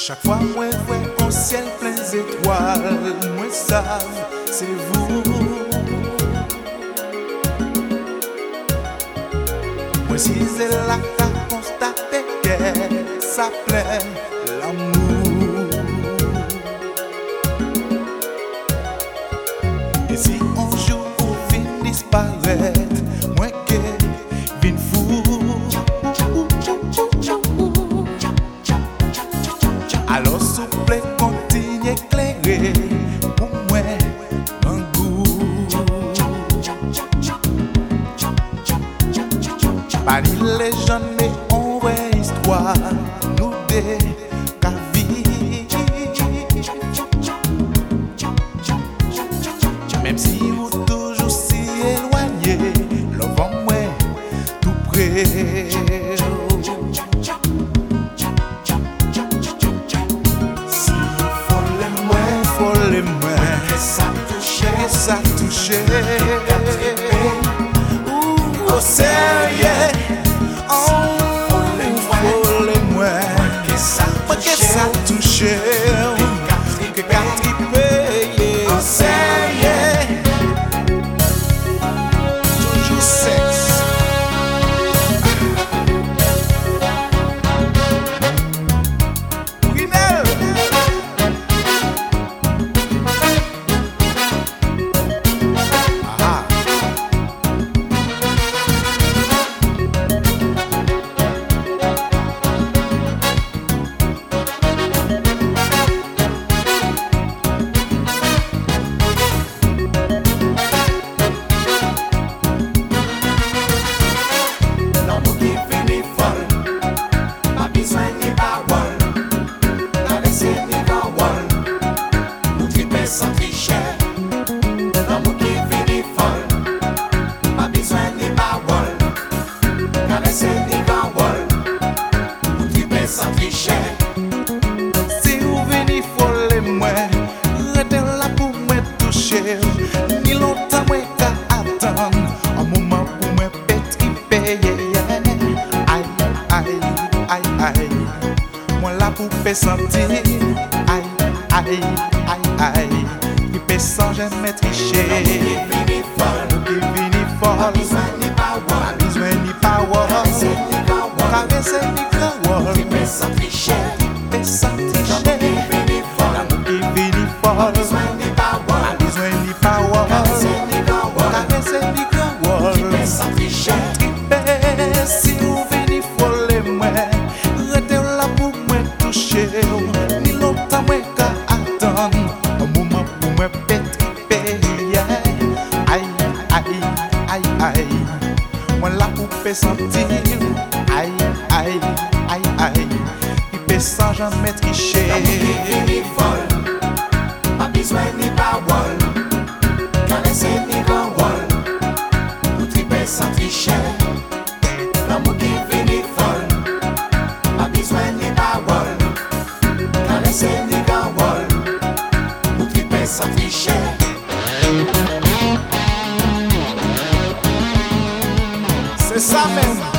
Chaque fois moi vois un ciel plein d'étoiles, moi savent c'est vous. Moi si c'est là qu'a constaté que ça plaît l'amour. Et si un jour vous vin disparaître, moi que vin fou. Alors souple continue éclairer pour moi un goût. Paris les jeunes mais on vraie histoire nous deux qu'à vivre. Même si vous toujours si éloigné, le vent moi tout près. Ça touché, oh sérieux, oh les moi, que ça touché, que quatre trippé, oh sérieux, toujours sexe. Sans tricher, l'amour qui finit folle, pas besoin ni parole, caresser ni parole, vous tripez sans tricher. Si vous venez folle moi, restez là pour me toucher, ni longtemps moi qu'à attendre, un moment pour me pétriper. Aïe, aïe, aïe, aïe, moi là pour me sentir, aïe, aïe, aïe, aïe. Sans jamais tricher, L'amour qui finit folle, pas besoin ni parole, caresser ni parole, tripez sans tricher. sans tricher. L'amour qui finit folle, L'amour qui finit fort, pas besoin ni pas besoin ni parole, caresser ni parole, tripez sans tricher. tripper. Si vous venez folle moi, restez là pour me toucher, ni longtemps moi qu'à attendre, un moment pour me pétriper. Aïe, aïe, aïe, aïe, moi là pour me sentir, aïe, aïe, aïe, aïe, il peut sans jamais tricher. L'amour qui finit folle, pas besoin ni parole, caresser ni parole, vous tripez sans tricher. L'amour qui finit folle, pas besoin ni parole, caresser ni parole, vous tripez sans tricher. C'est ça même.